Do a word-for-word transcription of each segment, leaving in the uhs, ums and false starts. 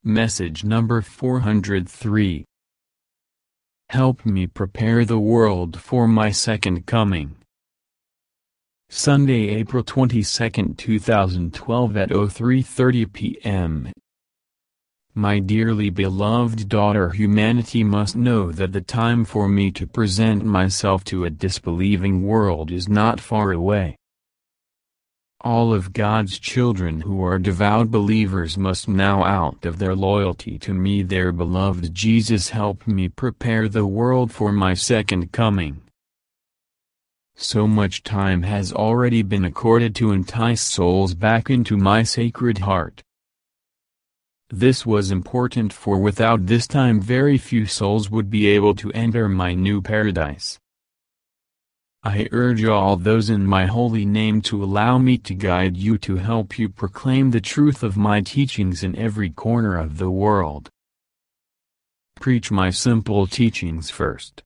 Message number four hundred three. Help me prepare the world for my second coming. Sunday, April twenty-second, two thousand twelve at oh three thirty p m My dearly beloved daughter, humanity must know that the time for me to present myself to a disbelieving world is not far away. All of God's children who are devout believers must now, out of their loyalty to me, their beloved Jesus, help me prepare the world for my second coming. So much time has already been accorded to entice souls back into my sacred heart. This was important, for without this time very few souls would be able to enter my new paradise. I urge all those in my holy name to allow me to guide you, to help you proclaim the truth of my teachings in every corner of the world. Preach my simple teachings first.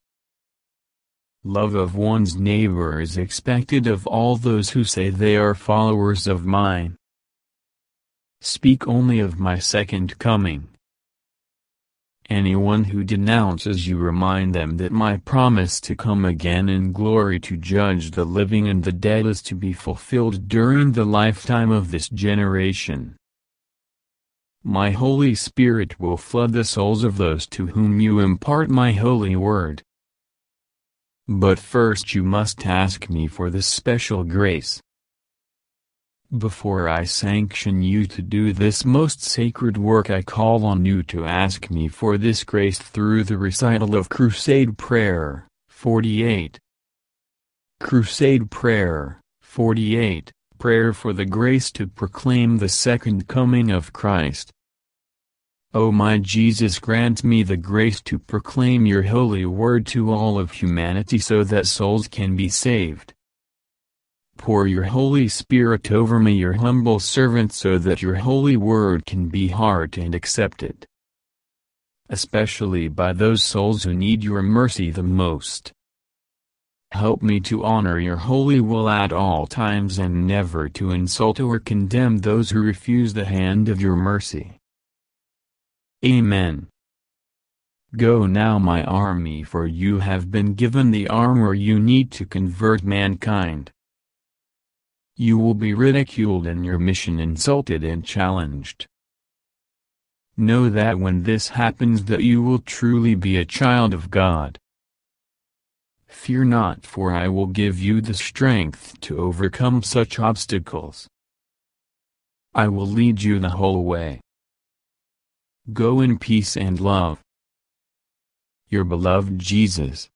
Love of one's neighbor is expected of all those who say they are followers of mine. Speak only of my second coming. Anyone who denounces you, remind them that my promise to come again in glory to judge the living and the dead is to be fulfilled during the lifetime of this generation. My Holy Spirit will flood the souls of those to whom you impart my holy word. But first you must ask me for this special grace. Before I sanction you to do this most sacred work, I call on you to ask me for this grace through the recital of Crusade Prayer, forty-eight. Crusade Prayer, forty-eight, Prayer for the grace to proclaim the second coming of Christ. O my Jesus, grant me the grace to proclaim your holy word to all of humanity so that souls can be saved. Pour your Holy Spirit over me, your humble servant, so that your holy word can be heard and accepted, especially by those souls who need your mercy the most. Help me to honor your holy will at all times, and never to insult or condemn those who refuse the hand of your mercy. Amen. Go now, my army, for you have been given the armor you need to convert mankind. You will be ridiculed and your mission insulted and challenged. Know that when this happens, that you will truly be a child of God. Fear not, for I will give you the strength to overcome such obstacles. I will lead you the whole way. Go in peace and love. Your beloved Jesus.